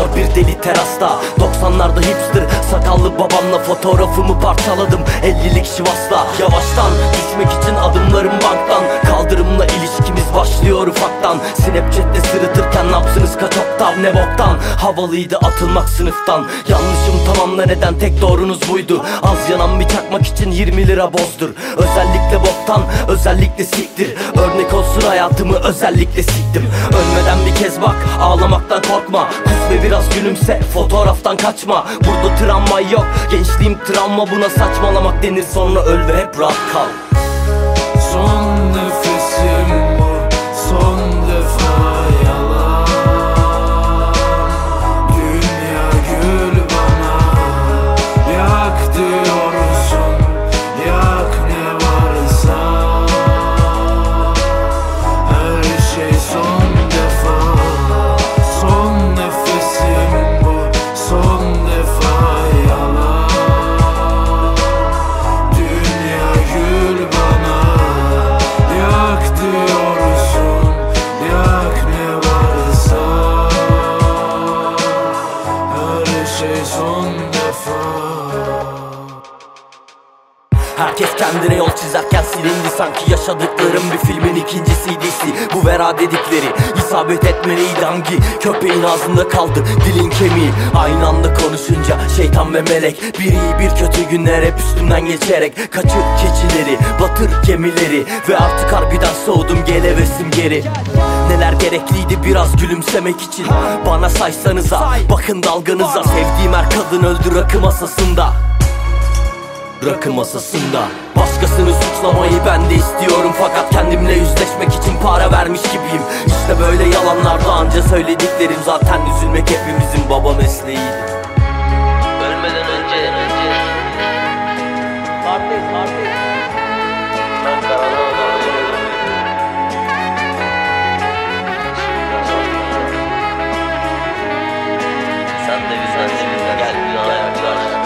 bir deli terasta. 90'larda hipster sakallı babamla fotoğrafımı parçaladım 50'lik Şivas'la. Yavaştan düşmek için adımlarım banktan, kaldırımla ilişkimiz başlıyor ufaktan. Snapchat'te sırıtırken napsınız kaç oktav ne boktan. Havalıydı atılmak sınıftan. Yanlışım tamam da neden tek doğrunuz buydu. Az yanan bir çakmak için 20 lira bozdur. Özellikle boktan, özellikle siktir. Örnek olsun hayatımı özellikle siktim. Ölmeden bir kez bak, ağlamaktan korkma. Kus ve biraz gülümse, fotoğraftan kaçma. Burada travma yok, gençliğim travma. Buna saçmalamak denir, sonra öl ve hep rahat kal. Son nefesim bu, son defa yalan. Dünya gül bana, yak diyorsun, yak ne varsa. Her şey son defa. Son nefesim bu, son defa yalan. Dünya gül bana, yak diyorsun, yak ne varsa. Her şey son defa. Herkes kendine yol çizerken silindi sanki yaşadıklarım bir filmin ikinci CD'si. Bu vera dedikleri isabet etmeliydi, hangi köpeğin ağzında kaldı dilin kemiği. Aynı anda konuşunca şeytan ve melek, bir iyi bir kötü günler hep üstümden geçerek. Kaçır keçileri, batır gemileri ve artık harbiden soğudum, gel hevesim geri. Neler gerekliydi biraz gülümsemek için, bana saysanıza bakın dalganıza. Sevdiğim her kadın öldü rakı masasında. Rakı masasında. Başkasını suçlamayı ben de istiyorum, fakat kendimle yüzleşmek için para vermiş gibiyim. İşte böyle yalanlarda anca söylediklerim. Zaten üzülmek hepimizin baba mesleğiydi. Ölmeden önce parti ben karanlığa ölüyorum. Sen de bize gel bir yaklaş.